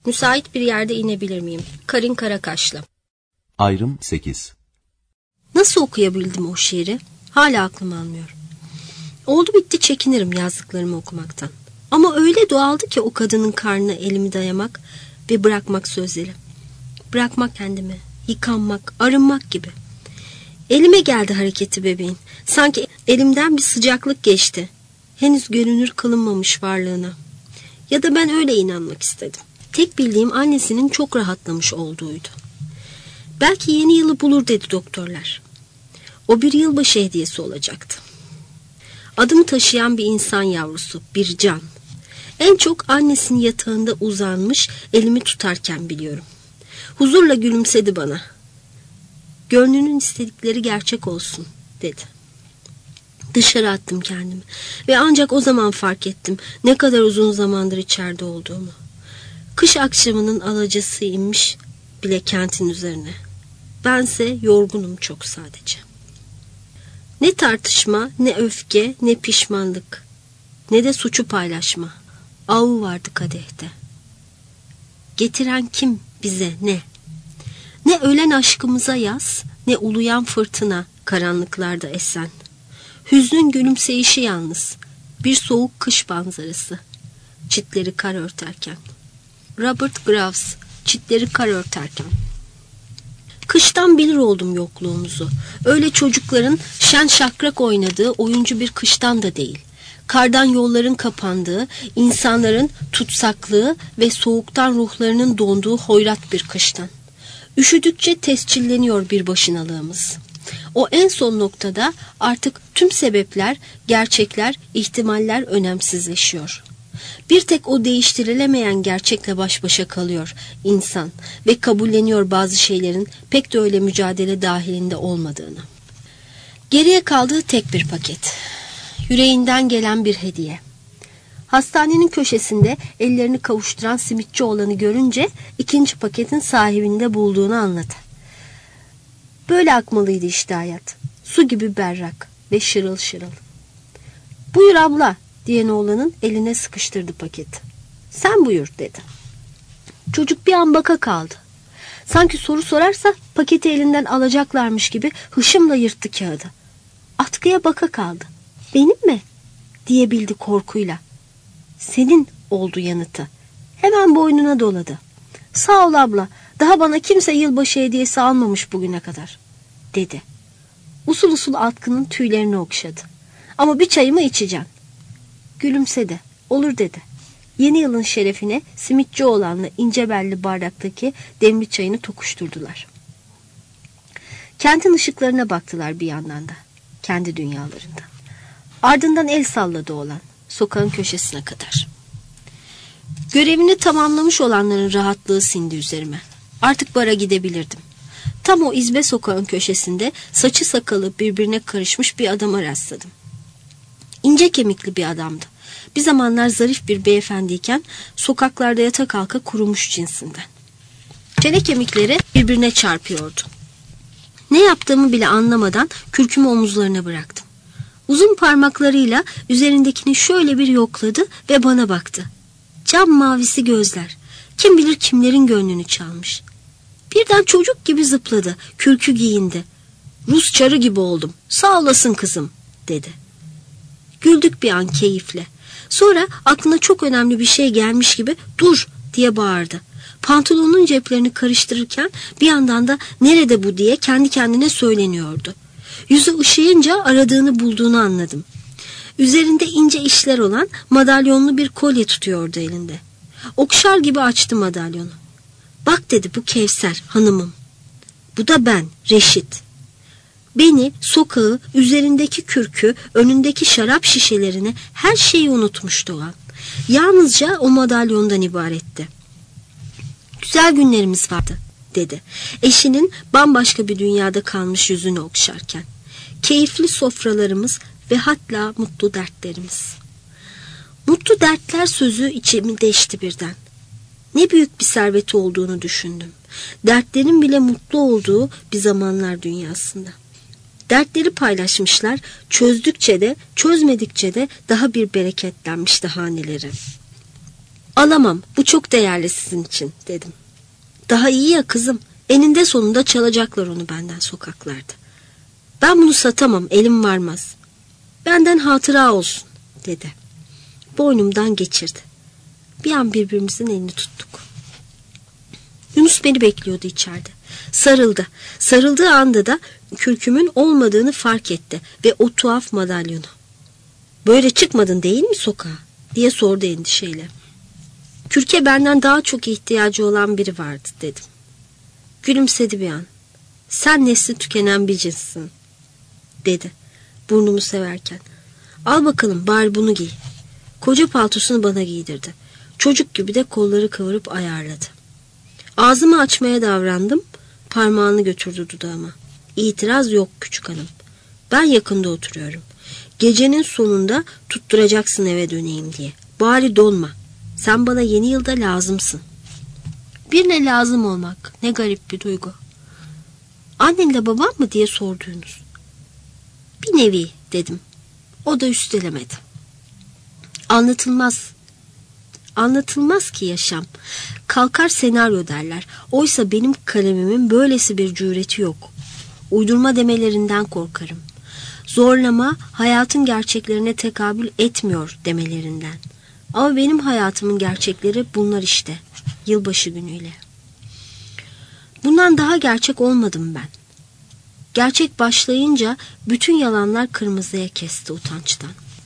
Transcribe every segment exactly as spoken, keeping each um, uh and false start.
Müsait bir yerde inebilir miyim? Karin Karakaşlı. Ayrım sekiz. Nasıl okuyabildim o şiiri? Hala aklım almıyor. Oldu bitti çekinirim yazdıklarımı okumaktan. Ama öyle doğaldı ki o kadının karnına elimi dayamak ve bırakmak sözleri. Bırakmak kendimi, yıkanmak, arınmak gibi. Elime geldi hareketi bebeğin. Sanki elimden bir sıcaklık geçti. Henüz görünür kılınmamış varlığına. Ya da ben öyle inanmak istedim. Tek bildiğim annesinin çok rahatlamış olduğuydu. Belki yeni yılı bulur dedi doktorlar. O bir yılbaşı hediyesi olacaktı. Adımı taşıyan bir insan yavrusu, bir can. En çok annesinin yatağında uzanmış elimi tutarken biliyorum. Huzurla gülümsedi bana. Gönlünün istedikleri gerçek olsun dedi. Dışarı attım kendimi ve ancak o zaman fark ettim ne kadar uzun zamandır içeride olduğumu. Kış akşamının alacası inmiş bile kentin üzerine. Bense yorgunum çok sadece. Ne tartışma, ne öfke, ne pişmanlık, ne de suçu paylaşma. Avu vardı kadehte. Getiren kim bize ne? Ne ölen aşkımıza yaz, ne uluyan fırtına karanlıklarda esen. Hüznün gülümseyişi yalnız, bir soğuk kış manzarası. Çitleri kar örterken. Robert Graves, çitleri kar örterken. Kıştan bilir oldum yokluğumuzu. Öyle çocukların şen şakrak oynadığı oyuncu bir kıştan da değil. Kardan yolların kapandığı, insanların tutsaklığı ve soğuktan ruhlarının donduğu hoyrat bir kıştan. Üşüdükçe tescilleniyor bir başınalığımız. O en son noktada artık tüm sebepler, gerçekler, ihtimaller önemsizleşiyor. Bir tek o değiştirilemeyen gerçekle baş başa kalıyor insan ve kabulleniyor bazı şeylerin pek de öyle mücadele dahilinde olmadığını. Geriye kaldığı tek bir paket. Yüreğinden gelen bir hediye. Hastanenin köşesinde ellerini kavuşturan simitçi olanı görünce ikinci paketin sahibinde bulduğunu anladı. Böyle akmalıydı işte hayat. Su gibi berrak ve şırıl şırıl. Buyur abla diyen oğlanın eline sıkıştırdı paketi. Sen buyur dedi. Çocuk bir an baka kaldı. Sanki soru sorarsa paketi elinden alacaklarmış gibi hışımla yırttı kağıdı. Atkıya baka kaldı. Benim mi? Diyebildi korkuyla. Senin oldu yanıtı. Hemen boynuna doladı. Sağ ol abla. Daha bana kimse yılbaşı hediyesi almamış bugüne kadar dedi. Usul usul atkının tüylerini okşadı. Ama bir çayımı içeceğim. Gülümsedi. Olur dedi. Yeni yılın şerefine simitçi oğlanla ince belli bardaktaki demli çayını tokuşturdular. Kentin ışıklarına baktılar bir yandan da. Kendi dünyalarında. Ardından el salladı oğlan. Sokağın köşesine kadar. Görevini tamamlamış olanların rahatlığı sindi üzerime. Artık bara gidebilirdim. Tam o izbe sokağın köşesinde saçı sakalı birbirine karışmış bir adama rastladım. İnce kemikli bir adamdı. Bir zamanlar zarif bir beyefendiyken sokaklarda yata kalka kurumuş cinsinden. Çene kemikleri birbirine çarpıyordu. Ne yaptığımı bile anlamadan kürkümü omuzlarına bıraktım. Uzun parmaklarıyla üzerindekini şöyle bir yokladı ve bana baktı. Cam mavisi gözler. Kim bilir kimlerin gönlünü çalmış. Birden çocuk gibi zıpladı. Kürkü giyindi. Rus çarı gibi oldum. Sağ olasın kızım dedi. Güldük bir an keyifle. Sonra aklına çok önemli bir şey gelmiş gibi dur diye bağırdı. Pantolonun ceplerini karıştırırken bir yandan da nerede bu diye kendi kendine söyleniyordu. Yüzü ışıyınca aradığını bulduğunu anladım. Üzerinde ince işler olan madalyonlu bir kolye tutuyordu elinde. Okşar gibi açtı madalyonu. Bak dedi, bu Kevser hanımım. Bu da ben Reşit. Beni, sokağı, üzerindeki kürkü, önündeki şarap şişelerini, her şeyi unutmuştu o an. Yalnızca o madalyondan ibaretti. Güzel günlerimiz vardı dedi. Eşinin bambaşka bir dünyada kalmış yüzünü okşarken. Keyifli sofralarımız ve hatta mutlu dertlerimiz. Mutlu dertler sözü içimi deşti birden. Ne büyük bir serveti olduğunu düşündüm. Dertlerin bile mutlu olduğu bir zamanlar dünyasında. Dertleri paylaşmışlar, çözdükçe de çözmedikçe de daha bir bereketlenmişti haneleri. Alamam, bu çok değerli sizin için dedim. Daha iyi ya kızım, eninde sonunda çalacaklar onu benden sokaklarda. Ben bunu satamam, elim varmaz. Benden hatıra olsun dedi. Boynumdan geçirdi. Bir an birbirimizin elini tuttuk. Yunus beni bekliyordu içeride. Sarıldı. Sarıldığı anda da kürkümün olmadığını fark etti ve o tuhaf madalyonu. Böyle çıkmadın değil mi sokağa diye sordu endişeyle. Kürke benden daha çok ihtiyacı olan biri vardı dedim. Gülümsedi bir an. Sen nesli tükenen bir cinssin dedi burnumu severken. Al bakalım bari bunu giy. Koca paltosunu bana giydirdi. Çocuk gibi de kolları kıvırıp ayarladı. Ağzımı açmaya davrandım. Parmağını götürdü dudağıma. İtiraz yok küçük hanım. Ben yakında oturuyorum. Gecenin sonunda tutturacaksın eve döneyim diye. Bari donma. Sen bana yeni yılda lazımsın. Birine lazım olmak ne garip bir duygu. Annenle babam mı diye sordunuz. Bir nevi dedim. O da üstelemedi. Anlatılmaz. Anlatılmaz ki yaşam. Kalkar senaryo derler. Oysa benim kalemimin böylesi bir cüreti yok. Uydurma demelerinden korkarım. Zorlama hayatın gerçeklerine tekabül etmiyor demelerinden. Ama benim hayatımın gerçekleri bunlar işte. Yılbaşı günüyle. Bundan daha gerçek olmadım ben. Gerçek başlayınca bütün yalanlar kırmızıya kesti utançtan.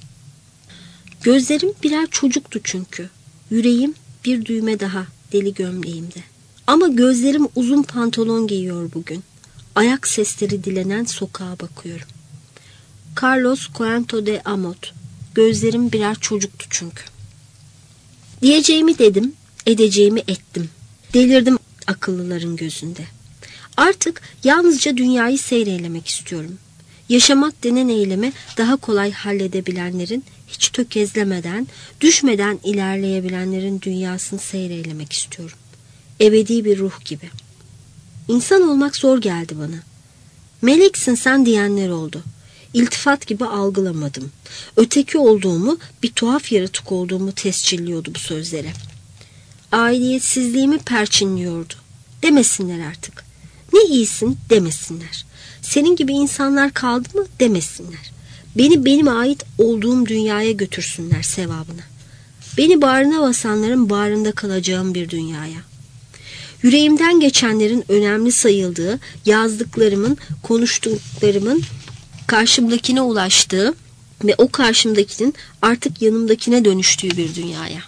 Gözlerim birer çocuktu çünkü. Yüreğim bir düğme daha deli gömleğimde. Ama gözlerim uzun pantolon giyiyor bugün. Ayak sesleri dilenen sokağa bakıyorum. Carlos Cuento de Amot. Gözlerim birer çocuktu çünkü. Diyeceğimi dedim, edeceğimi ettim. Delirdim akıllıların gözünde. Artık yalnızca dünyayı seyreylemek istiyorum. Yaşamak denen eylemi daha kolay halledebilenlerin, hiç tökezlemeden, düşmeden ilerleyebilenlerin dünyasını seyreylemek istiyorum. Ebedi bir ruh gibi. İnsan olmak zor geldi bana. Meleksin sen diyenler oldu. İltifat gibi algılamadım. Öteki olduğumu, bir tuhaf yaratık olduğumu tescilliyordu bu sözlere. Aidiyetsizliğimi perçinliyordu. Demesinler artık. Ne iyisin demesinler. Senin gibi insanlar kaldı mı demesinler. Beni benim ait olduğum dünyaya götürsünler sevabına. Beni bağrına basanların bağrında kalacağım bir dünyaya. Yüreğimden geçenlerin önemli sayıldığı, yazdıklarımın, konuştuklarımın karşımdakine ulaştığı ve o karşımdakinin artık yanımdakine dönüştüğü bir dünyaya.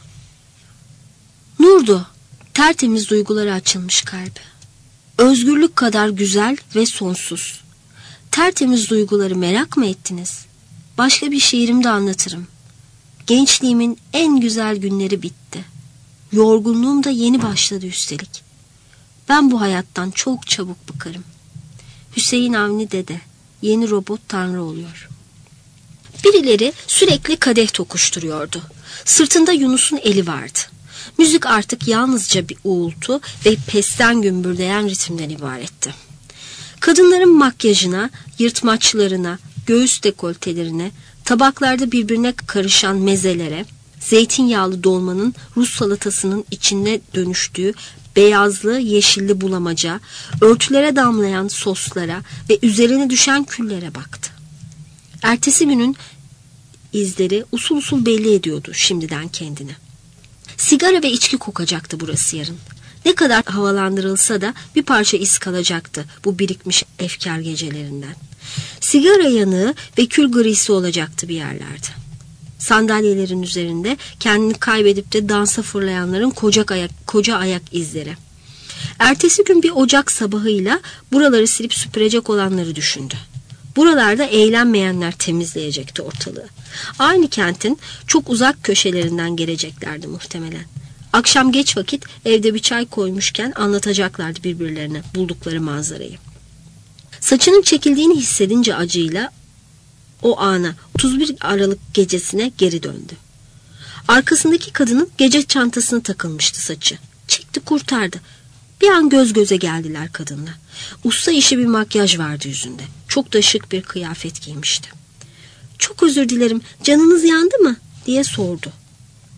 Nurdu, tertemiz duyguları açılmış kalbi. Özgürlük kadar güzel ve sonsuz. Tertemiz duyguları merak mı ettiniz? Başka bir şiirimde anlatırım. Gençliğimin en güzel günleri bitti. Yorgunluğum da yeni başladı üstelik. Ben bu hayattan çok çabuk bıkarım. Hüseyin Avni Dede, yeni robot tanrı oluyor. Birileri sürekli kadeh tokuşturuyordu. Sırtında Yunus'un eli vardı. Müzik artık yalnızca bir uğultu ve pesten gümbürdeyen ritimden ibaretti. Kadınların makyajına, yırtmaçlarına, göğüs dekoltelerine, tabaklarda birbirine karışan mezelere, zeytinyağlı dolmanın Rus salatasının içine dönüştüğü beyazlı yeşilli bulamaca, örtülere damlayan soslara ve üzerine düşen küllere baktı. Ertesi günün izleri usul usul belli ediyordu şimdiden kendini. Sigara ve içki kokacaktı burası yarın. Ne kadar havalandırılsa da bir parça iz kalacaktı bu birikmiş efkar gecelerinden. Sigara yanığı ve kül grisi olacaktı bir yerlerde. Sandalyelerin üzerinde kendini kaybedip de dansa fırlayanların koca ayak, koca ayak izleri. Ertesi gün bir ocak sabahıyla buraları silip süpürecek olanları düşündü. Buralarda eğlenmeyenler temizleyecekti ortalığı. Aynı kentin çok uzak köşelerinden geleceklerdi muhtemelen. Akşam geç vakit evde bir çay koymuşken anlatacaklardı birbirlerine buldukları manzarayı. Saçının çekildiğini hissedince acıyla o ana otuz bir Aralık gecesine geri döndü. Arkasındaki kadının gece çantasına takılmıştı saçı. Çekti kurtardı. Bir an göz göze geldiler kadınla. Usta işi bir makyaj vardı yüzünde. Çok da şık bir kıyafet giymişti. "Çok özür dilerim, canınız yandı mı?" diye sordu.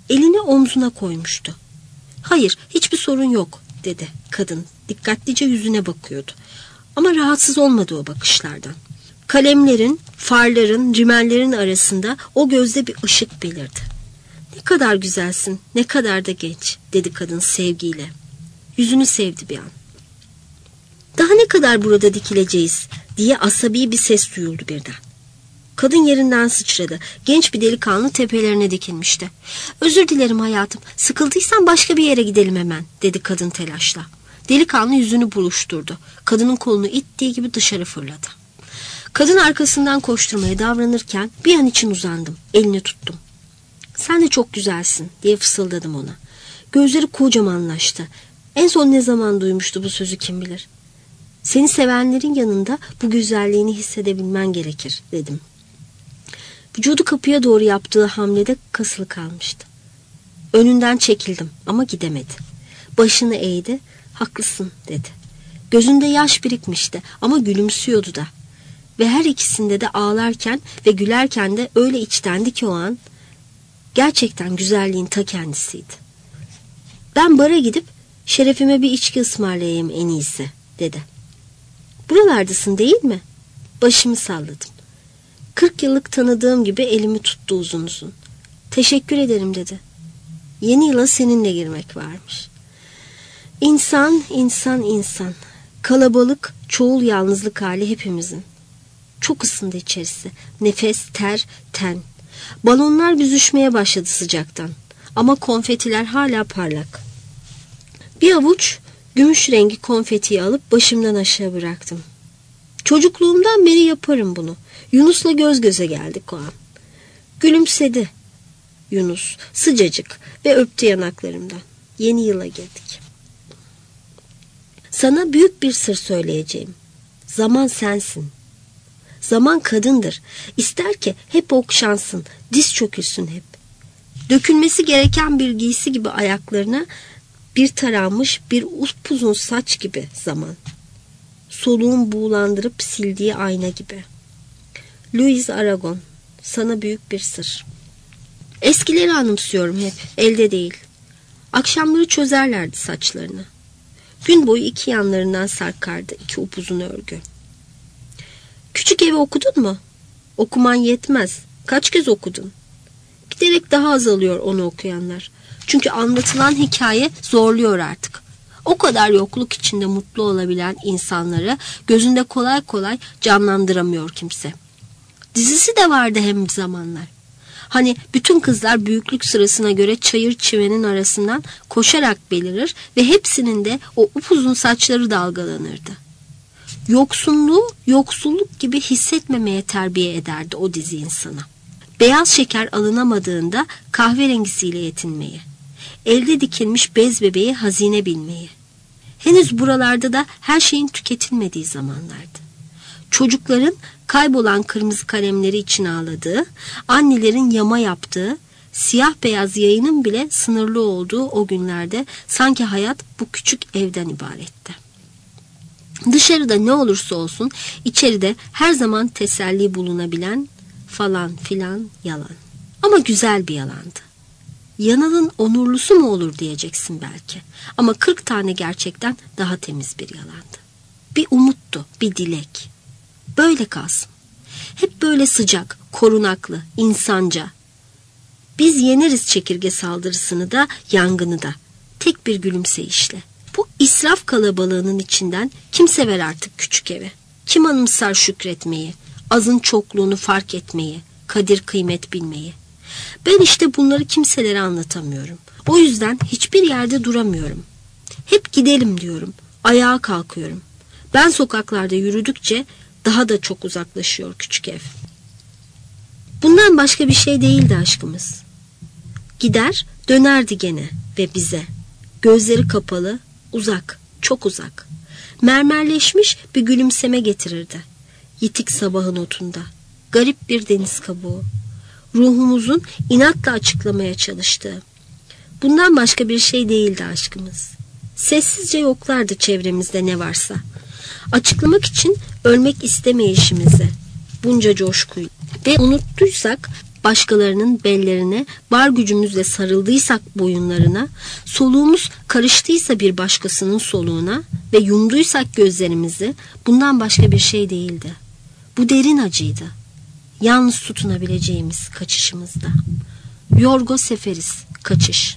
Elini omzuna koymuştu. Hayır, hiçbir sorun yok dedi kadın. Dikkatlice yüzüne bakıyordu. Ama rahatsız olmadı o bakışlardan. Kalemlerin, farların, rimellerin arasında o gözde bir ışık belirdi. Ne kadar güzelsin, ne kadar da genç dedi kadın sevgiyle. Yüzünü sevdi bir an. Daha ne kadar burada dikileceğiz diye asabi bir ses duyuldu birden. Kadın yerinden sıçradı. Genç bir delikanlı tepelerine dikilmişti. Özür dilerim hayatım, sıkıldıysan başka bir yere gidelim hemen dedi kadın telaşla. Delikanlı yüzünü buruşturdu. Kadının kolunu ittiği gibi dışarı fırladı. Kadın arkasından koşturmaya davranırken bir an için uzandım. Elini tuttum. Sen de çok güzelsin diye fısıldadım ona. Gözleri kocamanlaştı. En son ne zaman duymuştu bu sözü kim bilir. Seni sevenlerin yanında bu güzelliğini hissedebilmen gerekir dedim. Vücudu kapıya doğru yaptığı hamlede kasılı kalmıştı. Önünden çekildim ama gidemedi. Başını eğdi. Haklısın dedi. Gözünde yaş birikmişti ama gülümsüyordu da. Ve her ikisinde de ağlarken ve gülerken de öyle içtendi ki o an gerçekten güzelliğin ta kendisiydi. Ben bara gidip şerefime bir içki ısmarlayayım en iyisi dedi. Buralardasın değil mi? Başımı salladım. Kırk yıllık tanıdığım gibi elimi tuttu uzun uzun. Teşekkür ederim dedi. Yeni yıla seninle girmek varmış. İnsan, insan, insan. Kalabalık, çoğul yalnızlık hali hepimizin. Çok ısındı içerisi. Nefes, ter, ten. Balonlar büzüşmeye başladı sıcaktan. Ama konfetiler hala parlak. Bir avuç gümüş rengi konfetiyi alıp başımdan aşağı bıraktım. Çocukluğumdan beri yaparım bunu. Yunus'la göz göze geldik o an. Gülümsedi Yunus sıcacık ve öptü yanaklarımdan. Yeni yıla girdik. Sana büyük bir sır söyleyeceğim. Zaman sensin. Zaman kadındır. İster ki hep okşansın, diz çökülsün hep. Dökülmesi gereken bir giysi gibi ayaklarına bir taranmış bir upuzun saç gibi zaman. Soluğun buğulandırıp sildiği ayna gibi. Louis Aragon, sana büyük bir sır. Eskileri anımsıyorum hep, elde değil. Akşamları çözerlerdi saçlarını. Gün boyu iki yanlarından sarkardı iki upuzun örgü. Küçük Evi okudun mu? Okuman yetmez. Kaç kez okudun? Giderek daha azalıyor onu okuyanlar. Çünkü anlatılan hikaye zorluyor artık. O kadar yokluk içinde mutlu olabilen insanları gözünde kolay kolay canlandıramıyor kimse. Dizisi de vardı hem bir zamanlar. Hani bütün kızlar büyüklük sırasına göre çayır çimenin arasından koşarak belirir ve hepsinin de o upuzun saçları dalgalanırdı. Yoksunluğu yoksulluk gibi hissetmemeye terbiye ederdi o dizi insana. Beyaz şeker alınamadığında kahverengisiyle yetinmeyi, elde dikilmiş bez bebeği hazine bilmeyi. Henüz buralarda da her şeyin tüketilmediği zamanlardı. Çocukların kaybolan kırmızı kalemleri için ağladığı, annelerin yama yaptığı, siyah beyaz yayının bile sınırlı olduğu o günlerde sanki hayat bu küçük evden ibaretti. Dışarıda ne olursa olsun içeride her zaman teselli bulunabilen falan filan yalan. Ama güzel bir yalandı. Yanılın onurlusu mu olur diyeceksin belki. Ama kırk tane gerçekten daha temiz bir yalandı. Bir umuttu, bir dilek. Böyle kalsın. Hep böyle sıcak, korunaklı, insanca. Biz yeneriz çekirge saldırısını da, yangını da. Tek bir gülümseyişle. Bu israf kalabalığının içinden kim sever artık küçük evi? Kim anımsar şükretmeyi, azın çokluğunu fark etmeyi, kadir kıymet bilmeyi? Ben işte bunları kimselere anlatamıyorum. O yüzden hiçbir yerde duramıyorum. Hep gidelim diyorum, ayağa kalkıyorum. Ben sokaklarda yürüdükçe daha da çok uzaklaşıyor küçük ev. Bundan başka bir şey değildi aşkımız. Gider, dönerdi gene ve bize. Gözleri kapalı, uzak, çok uzak. Mermerleşmiş bir gülümseme getirirdi. Yitik sabahın otunda. Garip bir deniz kabuğu. Ruhumuzun inatla açıklamaya çalıştığı. Bundan başka bir şey değildi aşkımız. Sessizce yoklardı çevremizde ne varsa. Açıklamak için ölmek istemeyişimizi, bunca coşkuyu ve unuttuysak başkalarının bellerine var gücümüzle sarıldıysak boyunlarına, soluğumuz karıştıysa bir başkasının soluğuna ve yumduysak gözlerimizi, bundan başka bir şey değildi. Bu derin acıydı. Yalnız tutunabileceğimiz kaçışımızda. Yorgo Seferis, Kaçış.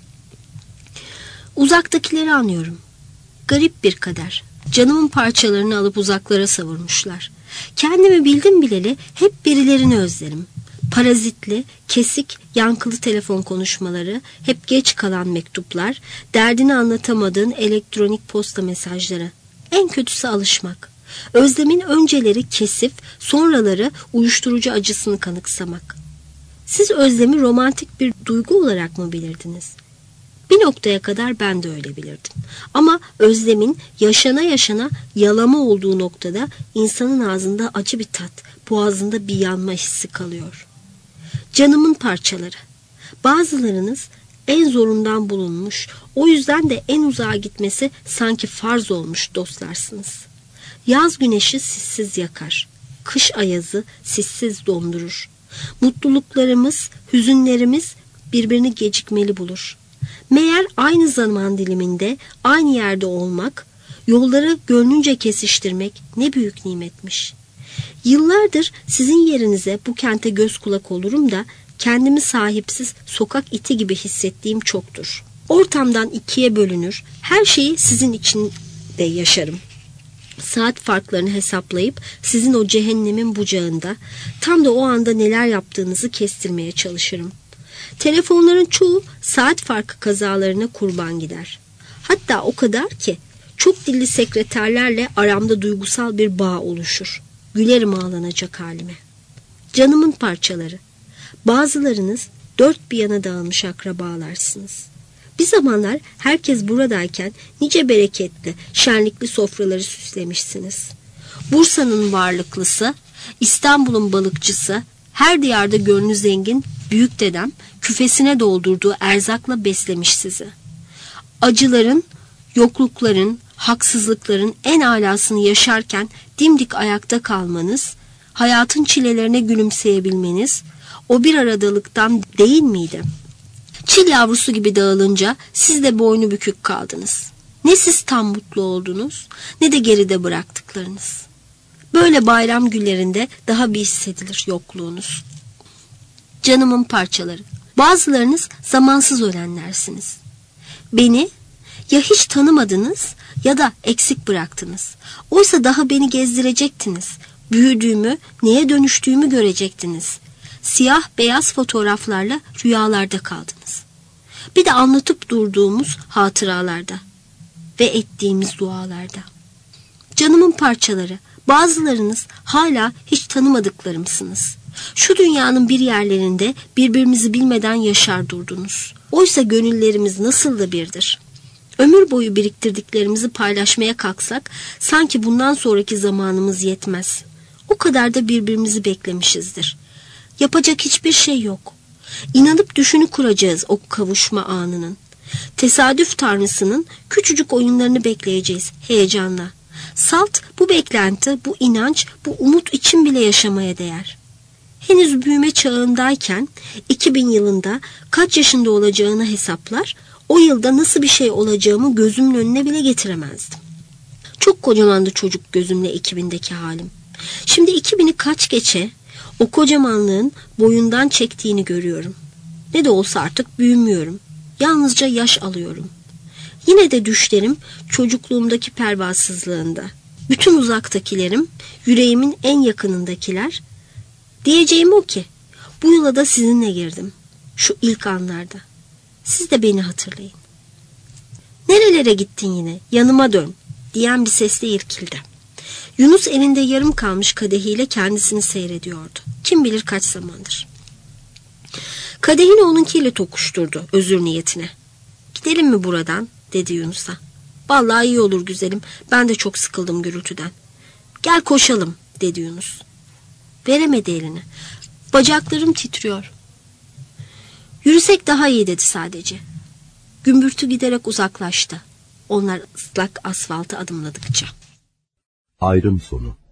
Uzaktakileri anıyorum. Garip bir kader. Canımın parçalarını alıp uzaklara savurmuşlar. Kendimi bildim bileli hep birilerini özlerim. Parazitli, kesik, yankılı telefon konuşmaları, hep geç kalan mektuplar, derdini anlatamadığın elektronik posta mesajları. En kötüsü alışmak. Özlemin önceleri kesif, sonraları uyuşturucu acısını kanıksamak. Siz özlemi romantik bir duygu olarak mı bilirdiniz? Bir noktaya kadar ben de öyle bilirdim. Ama özlemin yaşana yaşana yalama olduğu noktada insanın ağzında acı bir tat, boğazında bir yanma hissi kalıyor. Canımın parçaları. Bazılarınız en zorundan bulunmuş, o yüzden de en uzağa gitmesi sanki farz olmuş dostlarsınız. Yaz güneşi sissiz yakar, kış ayazı sissiz dondurur. Mutluluklarımız, hüzünlerimiz birbirini gecikmeli bulur. Meğer aynı zaman diliminde, aynı yerde olmak, yolları gönlünce kesiştirmek ne büyük nimetmiş. Yıllardır sizin yerinize bu kente göz kulak olurum da kendimi sahipsiz sokak iti gibi hissettiğim çoktur. Ortamdan ikiye bölünür, her şeyi sizin içinde yaşarım. Saat farklarını hesaplayıp sizin o cehennemin bucağında tam da o anda neler yaptığınızı kestirmeye çalışırım. Telefonların çoğu saat farkı kazalarına kurban gider. Hatta o kadar ki çok dilli sekreterlerle aramda duygusal bir bağ oluşur. Gülerim ağlanacak halime. Canımın parçaları. Bazılarınız dört bir yana dağılmış akrabalarsınız. Bir zamanlar herkes buradayken nice bereketli, şenlikli sofraları süslemişsiniz. Bursa'nın varlıklısı, İstanbul'un balıkçısı, her diyarda gönlü zengin büyük dedem küfesine doldurduğu erzakla beslemiş sizi. Acıların, yoklukların, haksızlıkların en alasını yaşarken dimdik ayakta kalmanız, hayatın çilelerine gülümseyebilmeniz, o bir aradalıktan değil miydi? Çil yavrusu gibi dağılınca siz de boynu bükük kaldınız. Ne siz tam mutlu oldunuz, ne de geride bıraktıklarınız. Böyle bayram günlerinde daha bir hissedilir yokluğunuz. Canımın parçaları. Bazılarınız zamansız ölenlersiniz. Beni ya hiç tanımadınız ya da eksik bıraktınız. Oysa daha beni gezdirecektiniz. Büyüdüğümü, neye dönüştüğümü görecektiniz. Siyah beyaz fotoğraflarla rüyalarda kaldınız. Bir de anlatıp durduğumuz hatıralarda ve ettiğimiz dualarda. Canımın parçaları. Bazılarınız hala hiç tanımadıklarımsınız. Şu dünyanın bir yerlerinde birbirimizi bilmeden yaşar durdunuz. Oysa gönüllerimiz nasıl da birdir. Ömür boyu biriktirdiklerimizi paylaşmaya kalksak sanki bundan sonraki zamanımız yetmez. O kadar da birbirimizi beklemişizdir. Yapacak hiçbir şey yok. İnanıp düşünü kuracağız o kavuşma anının. Tesadüf tanrısının küçücük oyunlarını bekleyeceğiz heyecanla. Salt bu beklenti, bu inanç, bu umut için bile yaşamaya değer. Henüz büyüme çağındayken iki bin yılında kaç yaşında olacağını hesaplar, o yılda nasıl bir şey olacağımı gözümün önüne bile getiremezdim. Çok kocamandı çocuk gözümle iki bindeki halim. Şimdi iki bini kaç geçe o kocamanlığın boyundan çektiğini görüyorum. Ne de olsa artık büyümüyorum. Yalnızca yaş alıyorum. Yine de düşlerim çocukluğumdaki pervasızlığında. Bütün uzaktakilerim, yüreğimin en yakınındakiler. Diyeceğim o ki, bu yola da sizinle girdim. Şu ilk anlarda. Siz de beni hatırlayın. Nerelere gittin yine? Yanıma dön, diyen bir sesle irkildi. Yunus elinde yarım kalmış kadehiyle kendisini seyrediyordu. Kim bilir kaç zamandır. Kadehini onunkiyle tokuşturdu özür niyetine. Gidelim mi buradan? Dedi Yunus'a. Vallahi iyi olur güzelim. Ben de çok sıkıldım gürültüden. Gel koşalım dedi Yunus. Veremedi elini. Bacaklarım titriyor. Yürüsek daha iyi dedi sadece. Gümbürtü giderek uzaklaştı. Onlar ıslak asfaltı adımladıkça. Ayrım sonu.